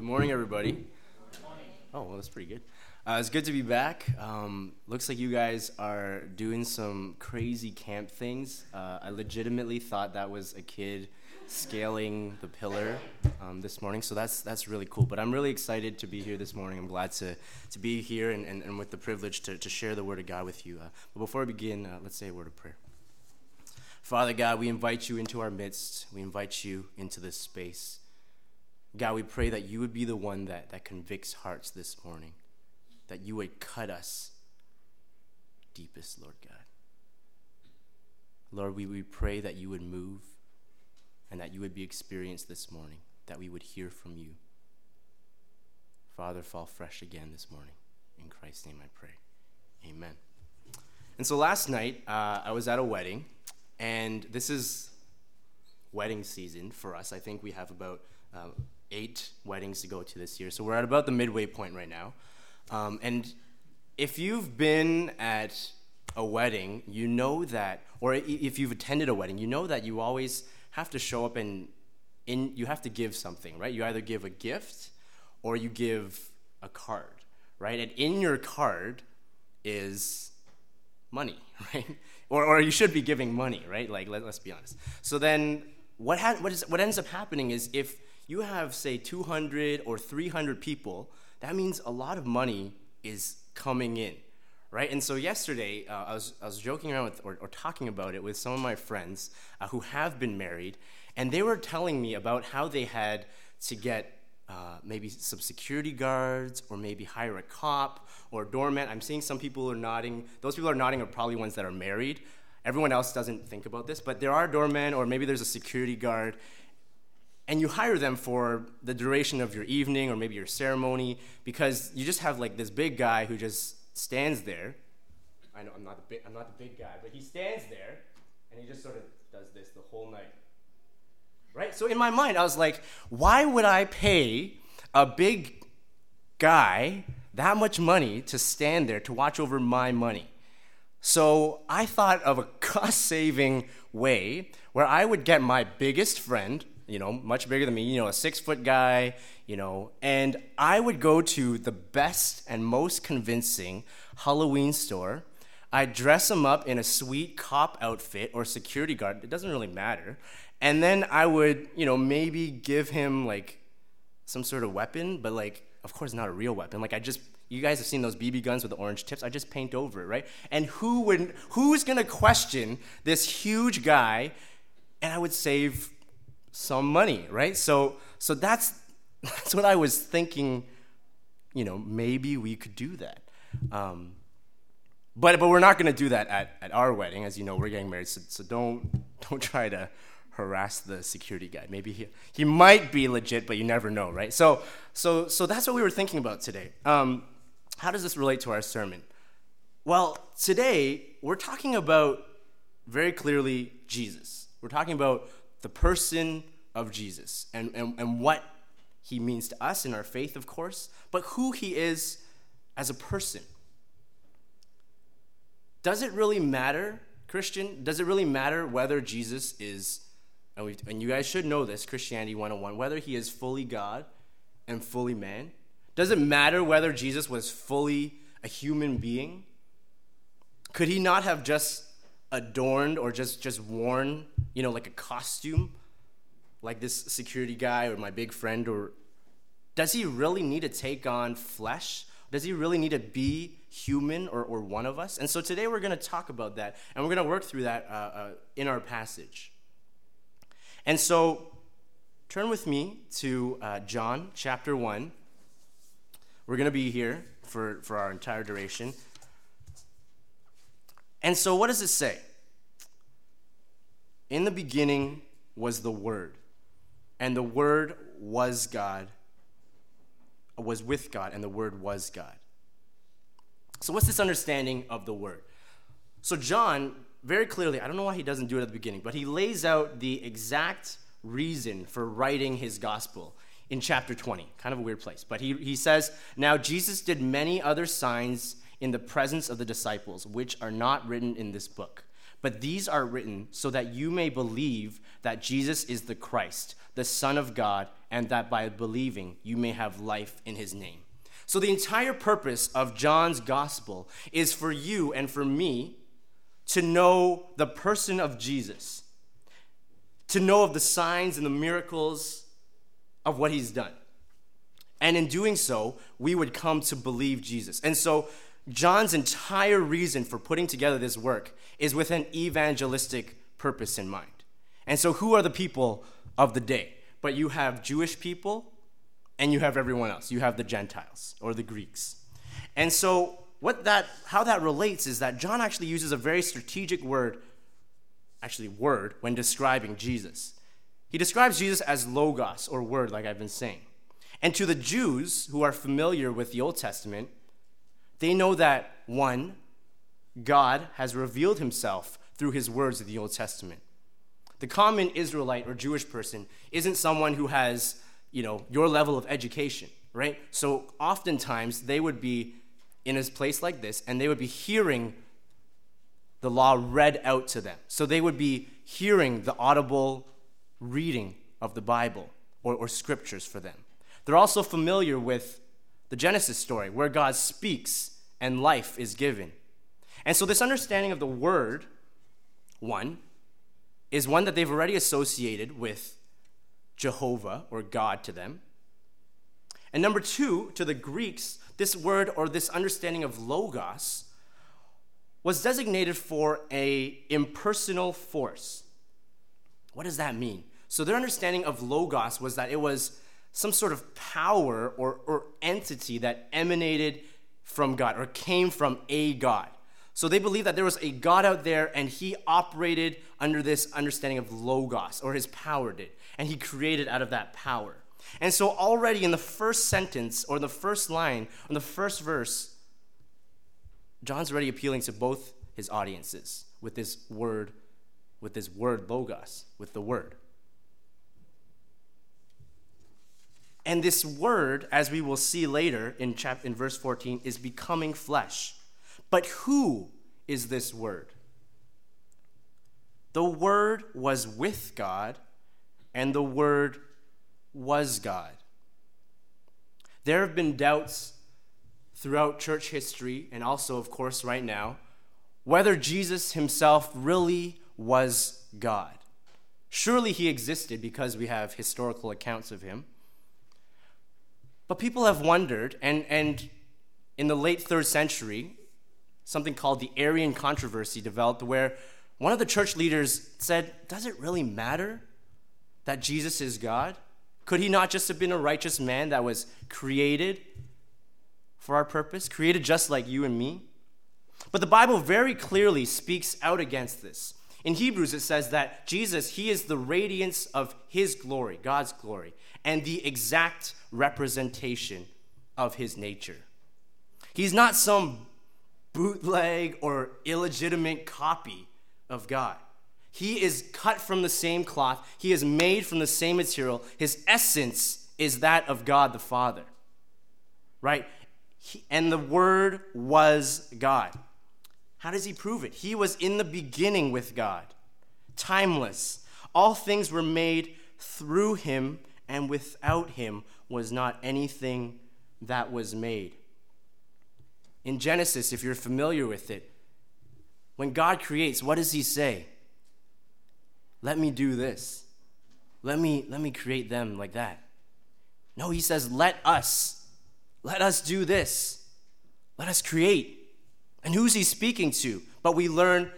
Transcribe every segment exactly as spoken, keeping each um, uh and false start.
Good morning, everybody. Good morning. Oh, well, that's pretty good. Uh, it's good to be back. Um, looks like you guys are doing some crazy camp things. Uh, I legitimately thought that was a kid scaling the pillar um, this morning, so that's that's really cool. But I'm really excited to be here this morning. I'm glad to, to be here and, and, and with the privilege to, to share the Word of God with you. Uh, but before we begin, uh, let's say a word of prayer. Father God, we invite you into our midst. We invite you into this space. God, we pray that you would be the one that, that convicts hearts this morning, that you would cut us deepest, Lord God. Lord, we, we pray that you would move and that you would be experienced this morning, that we would hear from you. Father, fall fresh again this morning. In Christ's name I pray. Amen. And so last night, uh, I was at a wedding, and this is wedding season for us. I think we have about uh, eight weddings to go to this year. So we're at about the midway point right now. Um, and if you've been at a wedding, you know that, or if you've attended a wedding, you know that you always have to show up and in, you have to give something, right? You either give a gift or you give a card, right? And in your card is money, right? Or or you should be giving money, right? Like, let, let's be honest. So then what ha- what, is, what ends up happening is if you have, say, two hundred or three hundred people, that means a lot of money is coming in, right? And so yesterday, uh, I was I was joking around with, or, or talking about it with some of my friends uh, who have been married, and they were telling me about how they had to get uh, maybe some security guards, or maybe hire a cop or a doorman. I'm seeing some people are nodding. Those people are nodding are probably ones that are married. Everyone else doesn't think about this, but there are doormen, or maybe there's a security guard. And you hire them for the duration of your evening or maybe your ceremony, because you just have like this big guy who just stands there. I know I'm not the big, I'm not the big guy, but he stands there and he just sort of does this the whole night. Right? So in my mind, I was like, why would I pay a big guy that much money to stand there to watch over my money? So I thought of a cost-saving way where I would get my biggest friend, you know, much bigger than me, you know, a six-foot guy, you know, and I would go to the best and most convincing Halloween store. I'd dress him up in a sweet cop outfit or security guard. It doesn't really matter. And then I would, you know, maybe give him, like, some sort of weapon, but, like, of course not a real weapon. Like, I just, you guys have seen those B B guns with the orange tips. I just paint over it, right? And who would, who's going to question this huge guy? And I would save some money, right? So so that's that's what I was thinking, you know, maybe we could do that. Um, but but we're not going to do that at, at our wedding. As you know, we're getting married, so, so don't don't try to harass the security guy. Maybe he he might be legit, but you never know, right? So so so that's what we were thinking about today. Um, how does this relate to our sermon? Well, today we're talking about very clearly Jesus. We're talking about the person of Jesus and, and, and what he means to us in our faith, of course, but who he is as a person. Does it really matter, Christian? Does it really matter whether Jesus is, and, we, and you guys should know this, Christianity one oh one, whether he is fully God and fully man? Does it matter whether Jesus was fully a human being? Could he not have just adorned or just, just worn, you know, like a costume, like this security guy or my big friend? Or does he really need to take on flesh? Does he really need to be human or, or one of us? And so today we're going to talk about that, and we're going to work through that uh, uh, in our passage. And so turn with me to uh, John chapter one. We're going to be here for, for our entire duration. And so what does it say? In the beginning was the Word, and the Word was God, was with God, and the Word was God. So what's this understanding of the Word? So John, very clearly, I don't know why he doesn't do it at the beginning, but he lays out the exact reason for writing his gospel in chapter twenty. Kind of a weird place. But he, he says, "Now Jesus did many other signs in the presence of the disciples, which are not written in this book. But these are written so that you may believe that Jesus is the Christ, the Son of God, and that by believing you may have life in his name. So the entire purpose of John's gospel is for you and for me to know the person of Jesus, to know of the signs and the miracles of what he's done. And in doing so, we would come to believe Jesus. And so John's entire reason for putting together this work is with an evangelistic purpose in mind. And so who are the people of the day? But you have Jewish people and you have everyone else. You have the Gentiles or the Greeks. And so what that, how that relates is that John actually uses a very strategic word, actually word, when describing Jesus. He describes Jesus as logos, or word, like I've been saying. And to the Jews who are familiar with the Old Testament, they know that, one, God has revealed himself through his words of the Old Testament. The common Israelite or Jewish person isn't someone who has, you know, your level of education, right? So oftentimes they would be in a place like this and they would be hearing the law read out to them. So they would be hearing the audible reading of the Bible or, or scriptures for them. They're also familiar with the Genesis story where God speaks and life is given. And so this understanding of the word, one, is one that they've already associated with Jehovah or God to them. And number two, to the Greeks, this word or this understanding of logos was designated for a impersonal force. What does that mean? So their understanding of logos was that it was some sort of power or, or entity that emanated from God or came from a God. So they believed that there was a God out there and he operated under this understanding of logos, or his power did, and he created out of that power. And so already in the first sentence or the first line, in the first verse, John's already appealing to both his audiences with this word, with this word logos, with the word. And this word, as we will see later in chapter in verse fourteen, is becoming flesh. But who is this word? The word was with God, and the word was God. There have been doubts throughout church history, and also, of course, right now, whether Jesus himself really was God. Surely he existed because we have historical accounts of him. But people have wondered, and, and in the late third century, something called the Arian controversy developed, where one of the church leaders said, does it really matter that Jesus is God? Could he not just have been a righteous man that was created for our purpose, created just like you and me? But the Bible very clearly speaks out against this. In Hebrews, it says that Jesus, he is the radiance of his glory, God's glory, and the exact representation of his nature. He's not some bootleg or illegitimate copy of God. He is cut from the same cloth. He is made from the same material. His essence is that of God the Father, right? He, and the Word was God. How does he prove it? He was in the beginning with God, timeless. All things were made through him, and without him was not anything that was made. In Genesis, if you're familiar with it, when God creates, what does he say? Let me do this. Let me, let me create them like that. No, he says, let us. Let us do this. Let us create. And who's he speaking to? But we learn,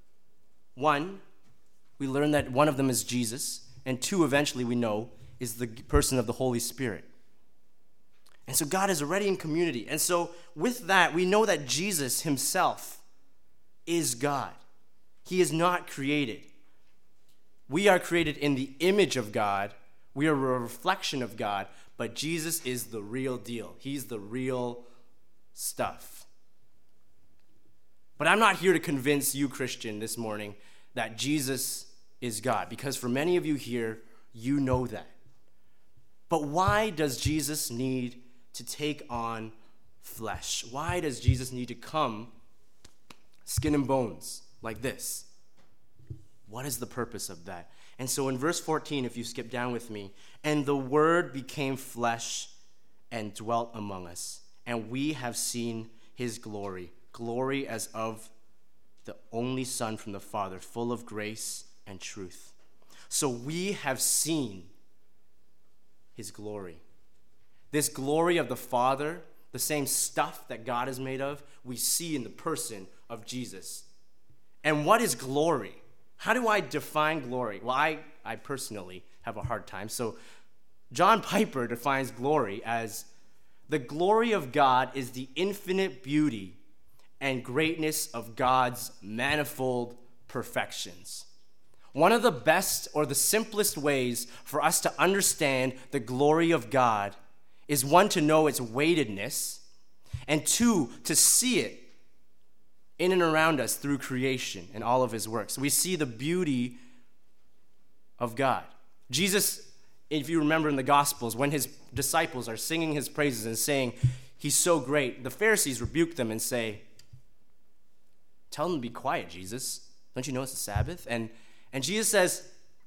one, we learn that one of them is Jesus, and two, eventually we know, is the person of the Holy Spirit. And so God is already in community. And so with that, we know that Jesus himself is God. He is not created. We are created in the image of God. We are a reflection of God, but Jesus is the real deal. He's the real stuff. But I'm not here to convince you, Christian, this morning that Jesus is God, because for many of you here, you know that. But why does Jesus need to take on flesh? Why does Jesus need to come skin and bones like this? What is the purpose of that? And so in verse fourteen, if you skip down with me, and the Word became flesh and dwelt among us, and we have seen his glory, glory as of the only Son from the Father, full of grace and truth. So we have seen his glory. This glory of the Father, the same stuff that God is made of, we see in the person of Jesus. And what is glory? How do I define glory? Well, I, I personally have a hard time. So John Piper defines glory as the glory of God is the infinite beauty and greatness of God's manifold perfections. One of the best or the simplest ways for us to understand the glory of God is, one, to know its weightedness, and two, to see it in and around us through creation and all of his works. We see the beauty of God. Jesus, if you remember in the Gospels, when his disciples are singing his praises and saying, he's so great, the Pharisees rebuke them and say, tell them to be quiet, Jesus. Don't you know it's the Sabbath? And, and Jesus says,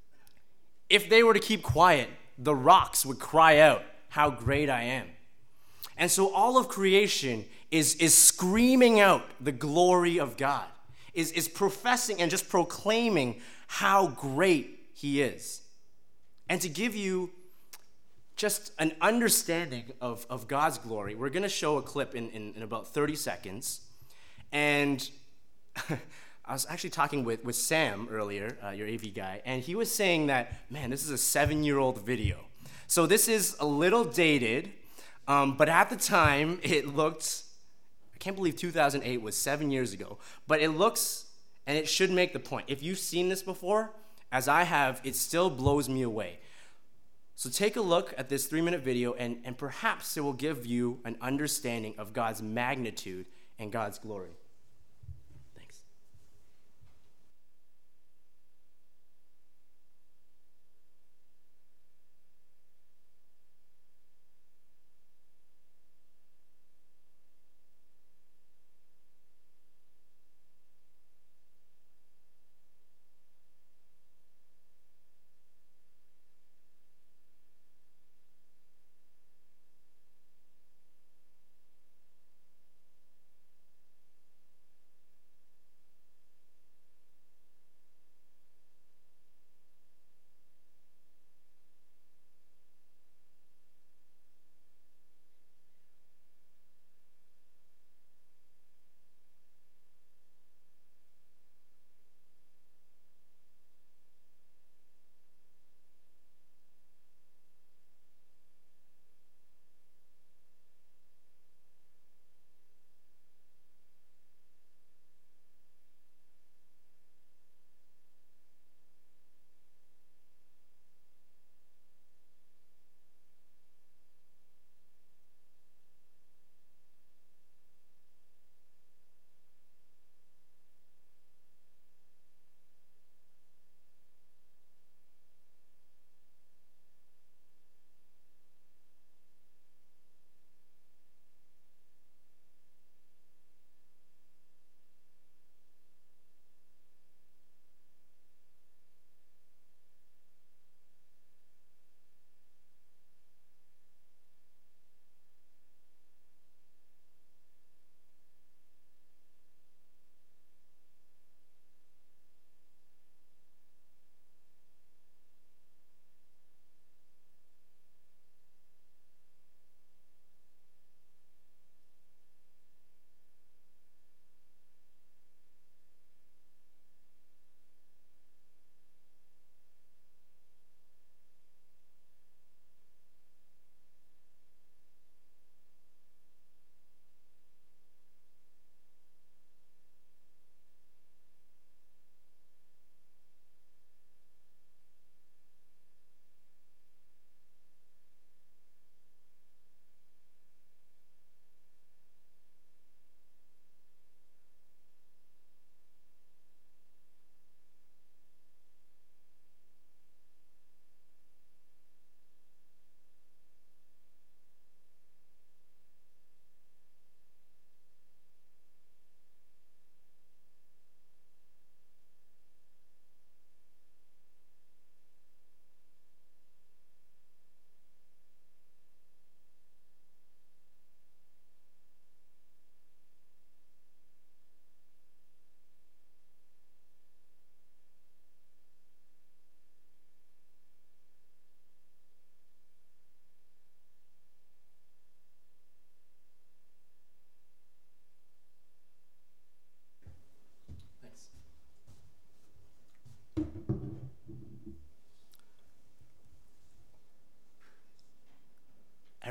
if they were to keep quiet, the rocks would cry out, how great I am. And so all of creation is, is screaming out the glory of God, is, is professing and just proclaiming how great he is. And to give you just an understanding of, of God's glory, we're going to show a clip in, in, in about thirty seconds. And I was actually talking with, with Sam earlier, uh, your A V guy, and he was saying that, man, this is a seven-year-old video. So this is a little dated, um, but at the time, it looked, I can't believe two thousand eight was seven years ago, but it looks, and it should make the point. If you've seen this before, as I have, it still blows me away. So take a look at this three-minute video, and, and perhaps it will give you an understanding of God's magnitude and God's glory. Thanks.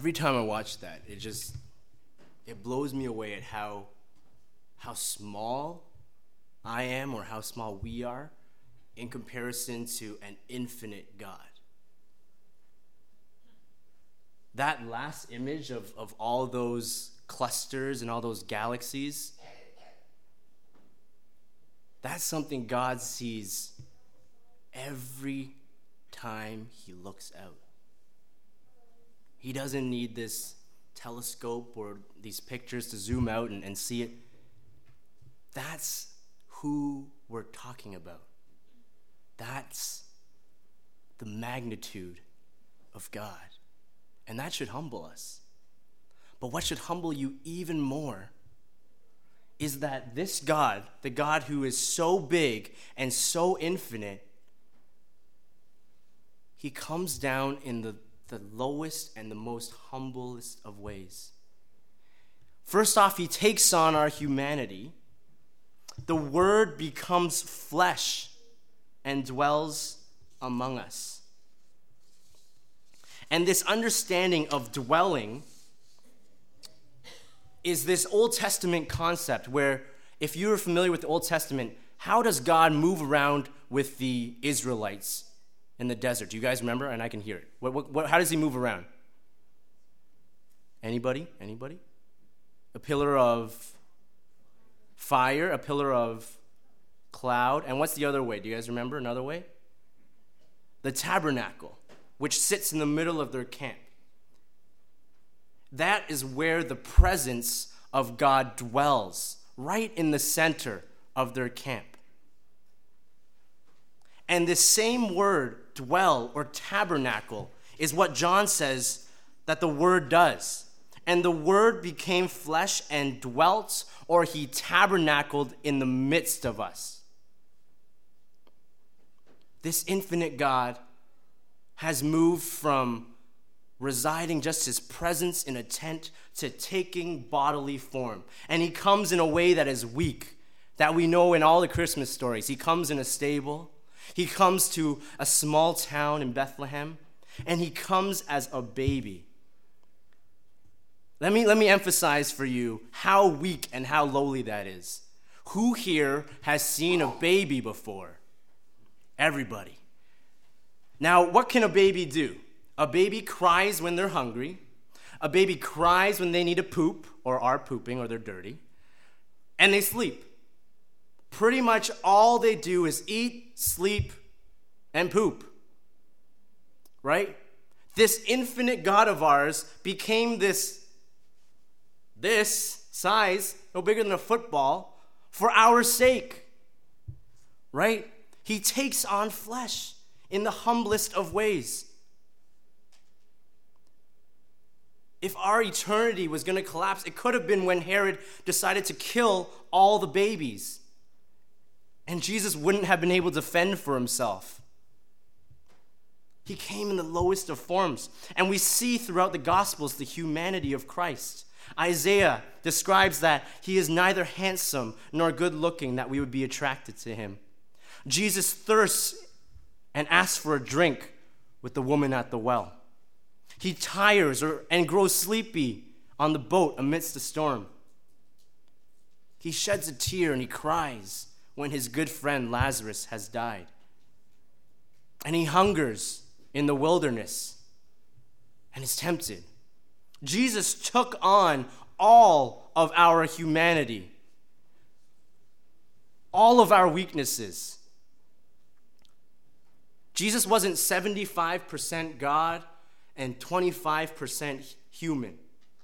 every time I watch that, it just, it blows me away at how, how small I am, or how small we are in comparison to an infinite God. That last image of, of all those clusters and all those galaxies, that's something God sees every time he looks out. He doesn't need this telescope or these pictures to zoom out and, and see it. That's who we're talking about. That's the magnitude of God. And that should humble us. But what should humble you even more is that this God, the God who is so big and so infinite, he comes down in the, the lowest and the most humblest of ways. First off, he takes on our humanity. The Word becomes flesh and dwells among us. And this understanding of dwelling is this Old Testament concept where, if you're familiar with the Old Testament, how does God move around with the Israelites in the desert? Do you guys remember? And I can hear it. What, what, what, how does he move around? Anybody? Anybody? A pillar of fire, a pillar of cloud, and what's the other way? Do you guys remember another way? The tabernacle, which sits in the middle of their camp. That is where the presence of God dwells, right in the center of their camp. And this same word, dwell or tabernacle, is what John says that the Word does. And the Word became flesh and dwelt, or he tabernacled in the midst of us. This infinite God has moved from residing just his presence in a tent to taking bodily form. And he comes in a way that is weak, that we know in all the Christmas stories. He comes in a stable. He comes to a small town in Bethlehem. And he comes as a baby. Let me, let me emphasize for you how weak and how lowly that is. Who here has seen a baby before? Everybody. Now, what can a baby do? A baby cries when they're hungry. A baby cries when they need to poop or are pooping or they're dirty. And they sleep. Pretty much all they do is eat, sleep, and poop. Right? This infinite God of ours became this, this size, no bigger than a football, for our sake. Right? He takes on flesh in the humblest of ways. If our eternity was going to collapse, it could have been when Herod decided to kill all the babies. And Jesus wouldn't have been able to fend for himself. He came in the lowest of forms. And we see throughout the Gospels the humanity of Christ. Isaiah describes that he is neither handsome nor good looking that we would be attracted to him. Jesus thirsts and asks for a drink with the woman at the well. He tires or, and grows sleepy on the boat amidst the storm. He sheds a tear and he cries when his good friend Lazarus has died. And he hungers in the wilderness and is tempted. Jesus took on all of our humanity, all of our weaknesses. Jesus wasn't seventy-five percent God and twenty-five percent human.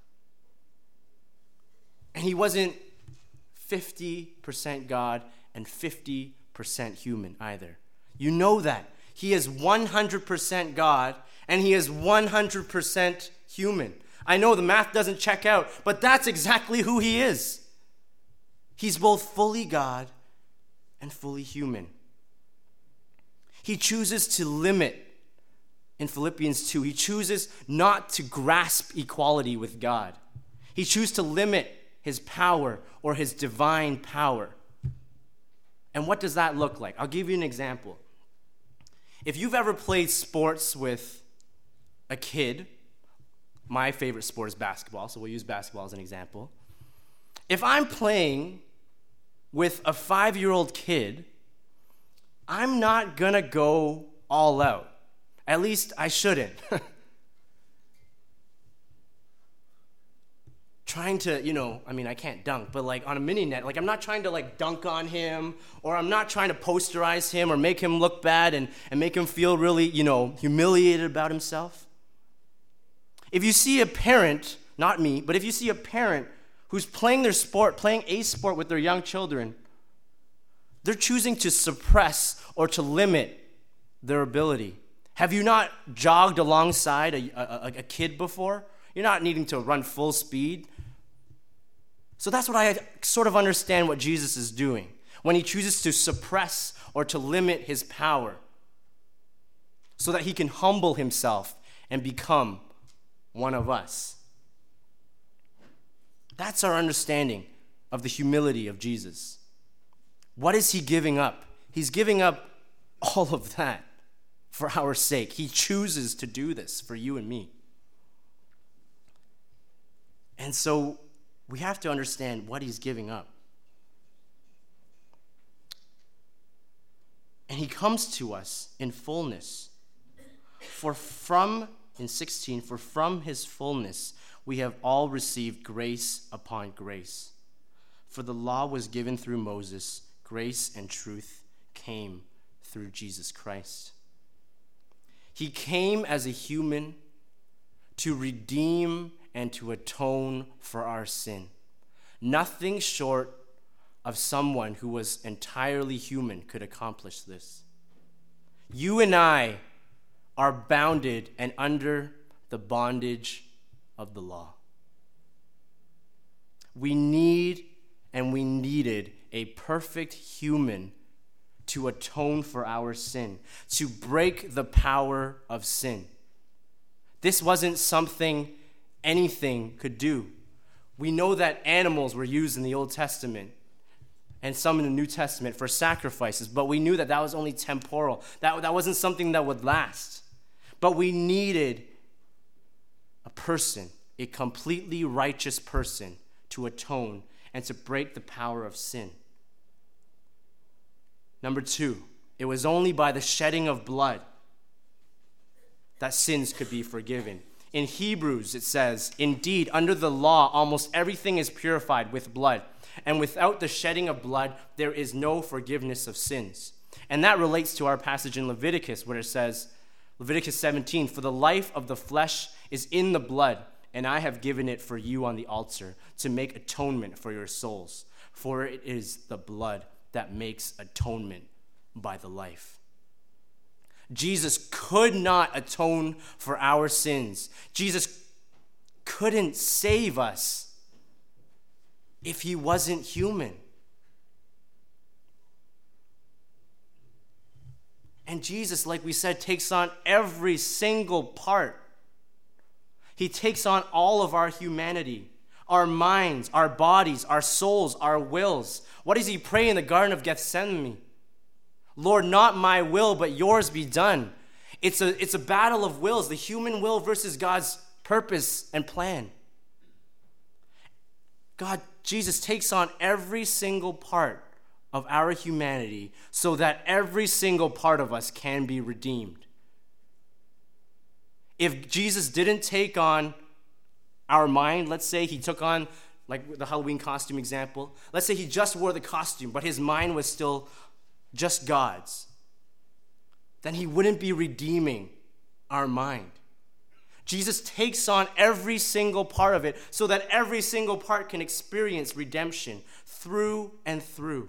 And he wasn't fifty percent God and fifty percent human either. You know that. He is one hundred percent God and he is one hundred percent human. I know the math doesn't check out, but that's exactly who he is. He's both fully God and fully human. He chooses to limit, in Philippians two, he chooses not to grasp equality with God. He chooses to limit his power or his divine power. And what does that look like? I'll give you an example. If you've ever played sports with a kid, my favorite sport is basketball, so we'll use basketball as an example. If I'm playing with a five-year-old kid, I'm not going to go all out. At least I shouldn't. Trying to, you know, I mean, I can't dunk, but like on a mini net, like I'm not trying to like dunk on him, or I'm not trying to posterize him or make him look bad and, and make him feel really, you know, humiliated about himself. If you see a parent, not me, but if you see a parent who's playing their sport, playing a sport with their young children, they're choosing to suppress or to limit their ability. Have you not jogged alongside a, a, a kid before? You're not needing to run full speed. So that's what I sort of understand what Jesus is doing when he chooses to suppress or to limit his power so that he can humble himself and become one of us. That's our understanding of the humility of Jesus. What is he giving up? He's giving up all of that for our sake. He chooses to do this for you and me. And so we have to understand what he's giving up. And he comes to us in fullness. For from, in sixteen, for from his fullness we have all received grace upon grace. For the law was given through Moses, grace and truth came through Jesus Christ. He came as a human to redeem and to atone for our sin. Nothing short of someone who was entirely human could accomplish this. You and I are bounded and under the bondage of the law. We need and we needed a perfect human to atone for our sin, to break the power of sin. This wasn't something anything could do. We know that animals were used in the Old Testament and some in the New Testament for sacrifices, but we knew that that was only temporal. That, that wasn't something that would last. But we needed a person, a completely righteous person, to atone and to break the power of sin. Number two, it was only by the shedding of blood that sins could be forgiven. In Hebrews, it says, "Indeed, under the law, almost everything is purified with blood, and without the shedding of blood, there is no forgiveness of sins." And that relates to our passage in Leviticus, where it says, Leviticus seventeen, "For the life of the flesh is in the blood, and I have given it for you on the altar to make atonement for your souls. For it is the blood that makes atonement by the life." Jesus could not atone for our sins. Jesus couldn't save us if he wasn't human. And Jesus, like we said, takes on every single part. He takes on all of our humanity, our minds, our bodies, our souls, our wills. What does he pray in the Garden of Gethsemane? "Lord, not my will, but yours be done." It's a, it's a battle of wills, the human will versus God's purpose and plan. God, Jesus takes on every single part of our humanity so that every single part of us can be redeemed. If Jesus didn't take on our mind, let's say he took on, like the Halloween costume example, let's say he just wore the costume, but his mind was still just God's, then he wouldn't be redeeming our mind. Jesus takes on every single part of it so that every single part can experience redemption through and through.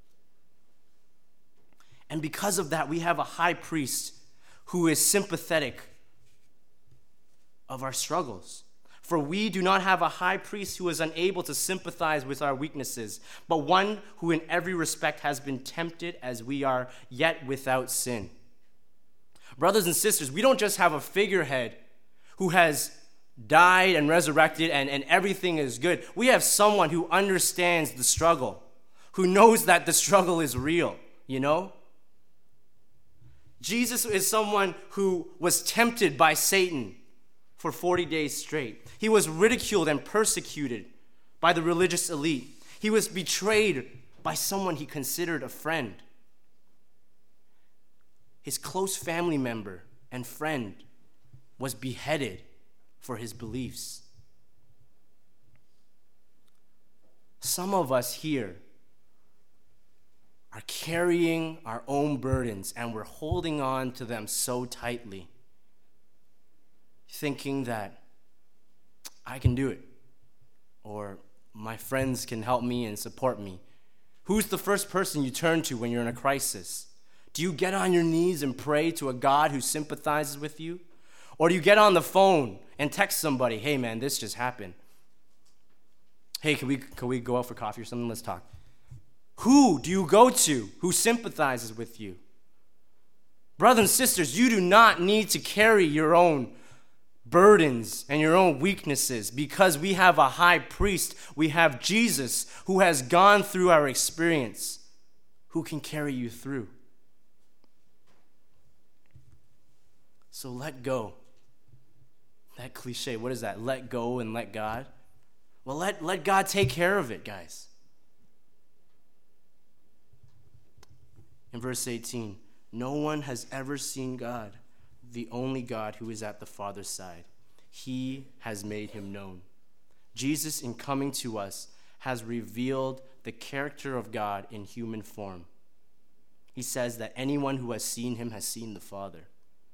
And because of that, we have a high priest who is sympathetic of our struggles. For we do not have a high priest who is unable to sympathize with our weaknesses, but one who in every respect has been tempted as we are, yet without sin. Brothers and sisters, we don't just have a figurehead who has died and resurrected and, and everything is good. We have someone who understands the struggle, who knows that the struggle is real, you know? Jesus is someone who was tempted by Satan for forty days straight. He was ridiculed and persecuted by the religious elite. He was betrayed by someone he considered a friend. His close family member and friend was beheaded for his beliefs. Some of us here are carrying our own burdens and we're holding on to them so tightly, thinking that I can do it, or my friends can help me and support me. Who's the first person you turn to when you're in a crisis? Do you get on your knees and pray to a God who sympathizes with you? Or do you get on the phone and text somebody, hey man, this just happened. Hey, can we, can we go out for coffee or something? Let's talk. Who do you go to who sympathizes with you? Brothers and sisters, you do not need to carry your own burdens and your own weaknesses, because we have a high priest. We have Jesus who has gone through our experience, who can carry you through. So let go. That cliche, what is that? Let go and let God? Well, let, let God take care of it, guys. In verse eighteen, no one has ever seen God, the only God who is at the Father's side. He has made him known. Jesus, in coming to us, has revealed the character of God in human form. He says that anyone who has seen him has seen the Father.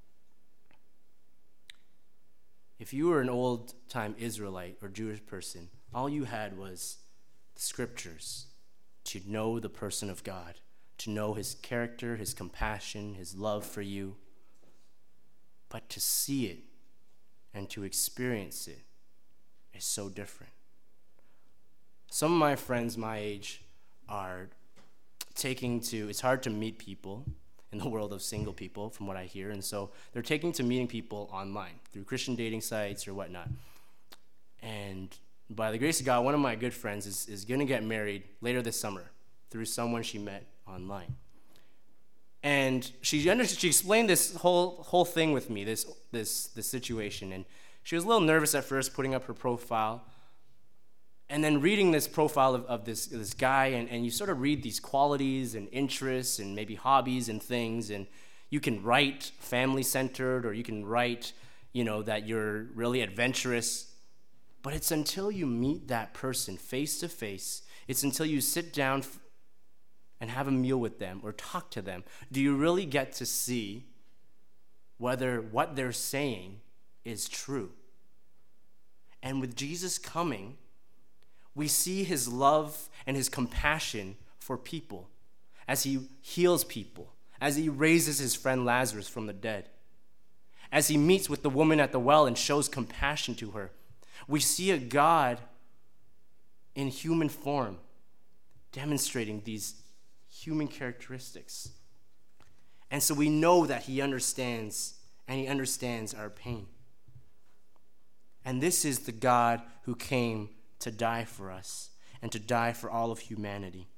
If you were an old-time Israelite or Jewish person, all you had was the scriptures to know the person of God, to know his character, his compassion, his love for you. But to see it and to experience it is so different. Some of my friends my age are taking to, it's hard to meet people in the world of single people, from what I hear, and so they're taking to meeting people online through Christian dating sites or whatnot. And by the grace of God, one of my good friends is, is going to get married later this summer through someone she met online. And she under, she explained this whole whole thing with me, this this this situation, and she was a little nervous at first putting up her profile, and then reading this profile of, of this this guy, and, and you sort of read these qualities and interests and maybe hobbies and things, and you can write family-centered, or you can write, you know, that you're really adventurous, but it's until you meet that person face to face, it's until you sit down f- and have a meal with them or talk to them, do you really get to see whether what they're saying is true. And with Jesus coming, we see his love and his compassion for people as he heals people, as he raises his friend Lazarus from the dead, as he meets with the woman at the well and shows compassion to her. We see a God in human form demonstrating these human characteristics. And so we know that he understands, and he understands our pain. And this is the God who came to die for us and to die for all of humanity.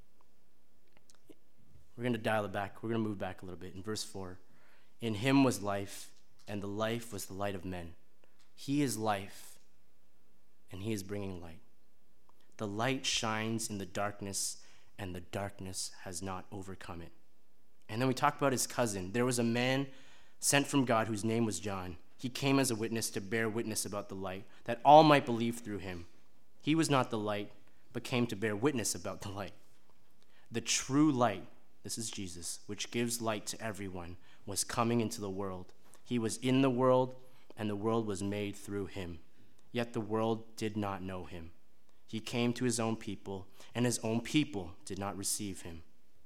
We're going to dial it back. We're going to move back a little bit. In verse four, in him was life, and the life was the light of men. He is life, and he is bringing light. The light shines in the darkness, and the darkness has not overcome it. And then we talk about his cousin. There was a man sent from God whose name was John. He came as a witness to bear witness about the light, that all might believe through him. He was not the light, but came to bear witness about the light. The true light, this is Jesus, which gives light to everyone, was coming into the world. He was in the world, and the world was made through him. Yet the world did not know him. He came to his own people, and his own people did not receive him.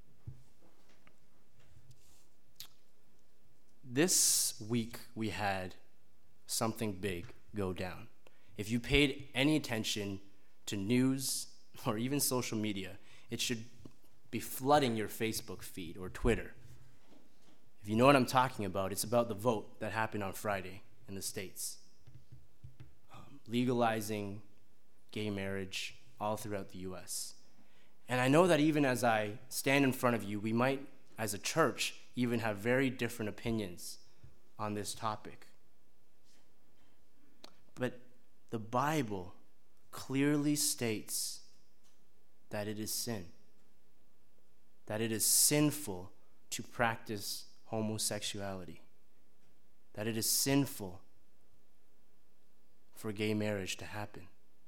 This week we had something big go down. If you paid any attention to news or even social media, it should be flooding your Facebook feed or Twitter. If you know what I'm talking about, it's about the vote that happened on Friday in the States, um, legalizing gay marriage all throughout the U S. And I know that even as I stand in front of you, we might, as a church, even have very different opinions on this topic. But the Bible clearly states that it is sin, that it is sinful to practice homosexuality, that it is sinful for gay marriage to happen.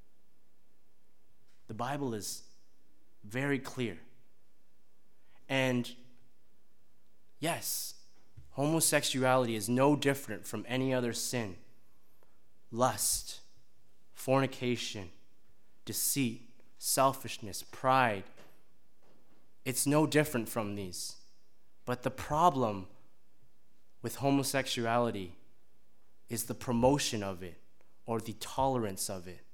The Bible is very clear. And yes, homosexuality is no different from any other sin. Lust, fornication, deceit, selfishness, pride. It's no different from these. But the problem with homosexuality is the promotion of it or the tolerance of it.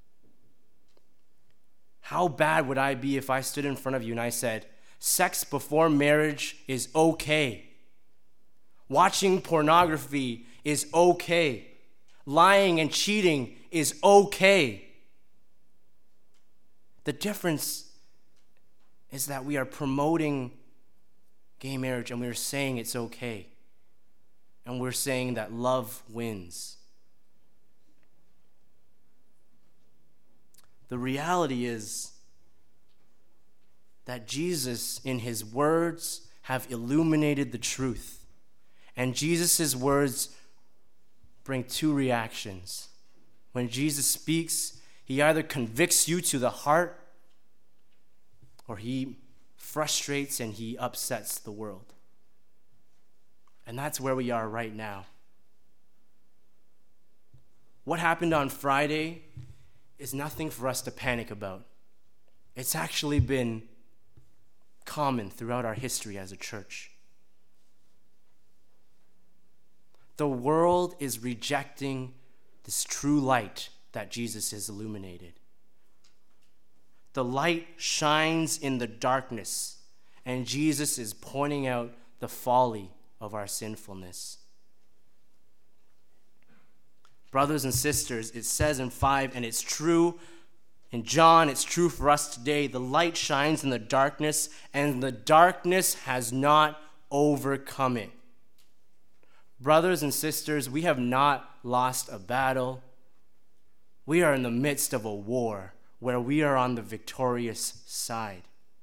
How bad would I be if I stood in front of you and I said, sex before marriage is okay. Watching pornography is okay. Lying and cheating is okay. The difference is that we are promoting gay marriage and we're saying it's okay. And we're saying that love wins. The reality is that Jesus, in his words, have illuminated the truth. And Jesus' words bring two reactions. When Jesus speaks, he either convicts you to the heart or he frustrates and he upsets the world. And that's where we are right now. What happened on Friday is nothing for us to panic about. It's actually been common throughout our history as a church. The world is rejecting this true light that Jesus has illuminated. The light shines in the darkness, and Jesus is pointing out the folly of our sinfulness. Brothers and sisters, it says in five, and it's true in John, it's true for us today. The light shines in the darkness, and the darkness has not overcome it. Brothers and sisters, we have not lost a battle. We are in the midst of a war where we are on the victorious side.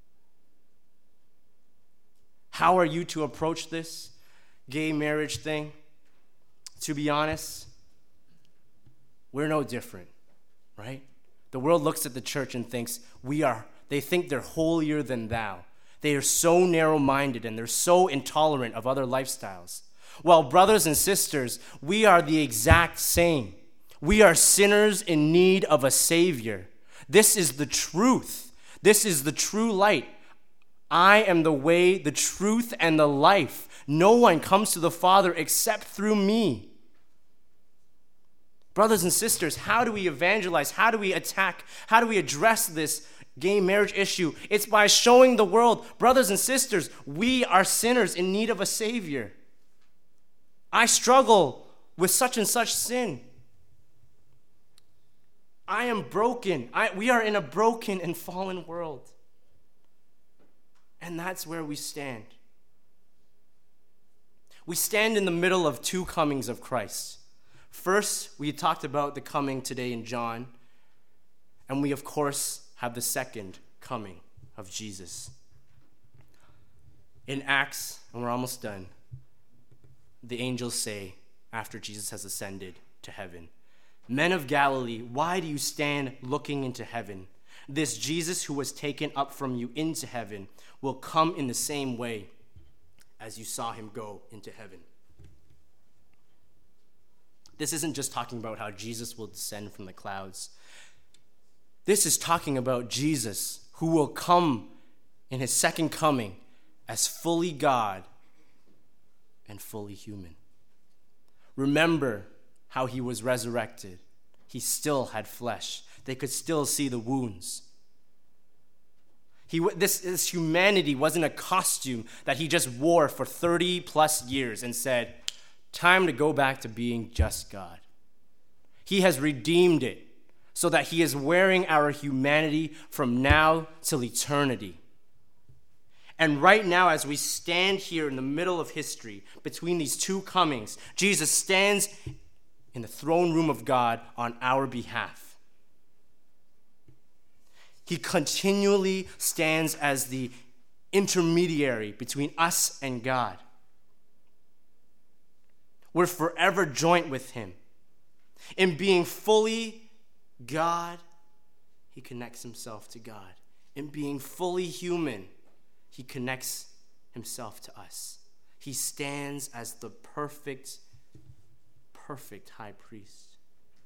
How are you to approach this gay marriage thing? To be honest, we're no different, right? The world looks at the church and thinks we are, they think they're holier than thou. They are so narrow-minded and they're so intolerant of other lifestyles. Well, brothers and sisters, we are the exact same. We are sinners in need of a Savior. This is the truth. This is the true light. I am the way, the truth, and the life. No one comes to the Father except through me. Brothers and sisters, how do we evangelize? How do we attack? How do we address this gay marriage issue? It's by showing the world, brothers and sisters, we are sinners in need of a Savior. I struggle with such and such sin. I am broken. I, we are in a broken and fallen world. And that's where we stand. We stand in the middle of two comings of Christ. First, we talked about the coming today in John, and we, of course, have the second coming of Jesus. In Acts, and we're almost done, the angels say, after Jesus has ascended to heaven, "Men of Galilee, why do you stand looking into heaven? This Jesus who was taken up from you into heaven will come in the same way as you saw him go into heaven." This isn't just talking about how Jesus will descend from the clouds. This is talking about Jesus who will come in his second coming as fully God and fully human. Remember how he was resurrected. He still had flesh. They could still see the wounds. He, this, this humanity wasn't a costume that he just wore for thirty plus years and said, time to go back to being just God. He has redeemed it so that he is wearing our humanity from now till eternity. And right now, as we stand here in the middle of history, between these two comings, Jesus stands in the throne room of God on our behalf. He continually stands as the intermediary between us and God. We're forever joint with him. In being fully God, he connects himself to God. In being fully human, he connects himself to us. He stands as the perfect, perfect high priest.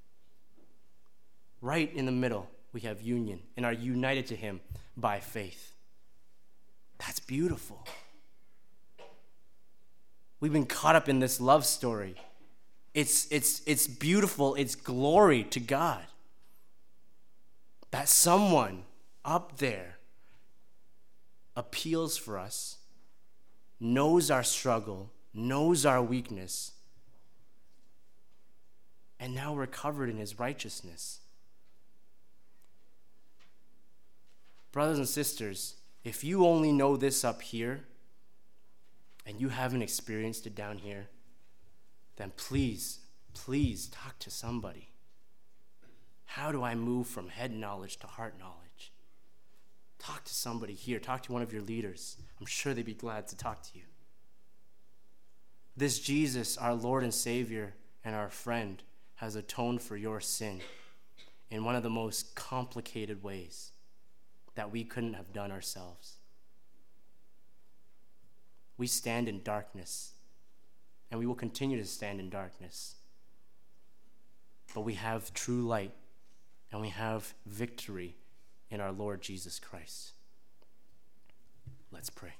Right in the middle, we have union and are united to him by faith. That's beautiful. We've been caught up in this love story. It's, it's, it's beautiful. It's glory to God. That someone up there appeals for us, knows our struggle, knows our weakness, and now we're covered in his righteousness. Brothers and sisters, if you only know this up here and you haven't experienced it down here, then please, please talk to somebody. How do I move from head knowledge to heart knowledge? Talk to somebody here. Talk to one of your leaders. I'm sure they'd be glad to talk to you. This Jesus, our Lord and Savior and our friend, has atoned for your sin in one of the most complicated ways that we couldn't have done ourselves. We stand in darkness, and we will continue to stand in darkness. But we have true light, and we have victory in our Lord Jesus Christ. Let's pray.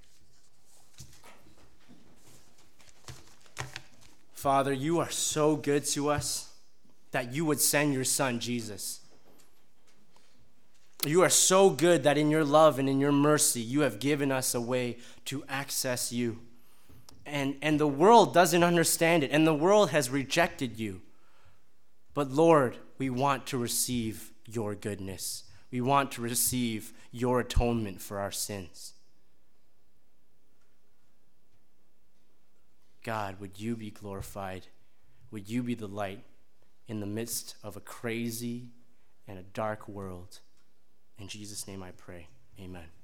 Father, you are so good to us that you would send your son, Jesus. You are so good that in your love and in your mercy, you have given us a way to access you. And, and the world doesn't understand it, and the world has rejected you. But Lord, we want to receive your goodness. We want to receive your atonement for our sins. God, would you be glorified? Would you be the light in the midst of a crazy and a dark world? In Jesus' name I pray. Amen.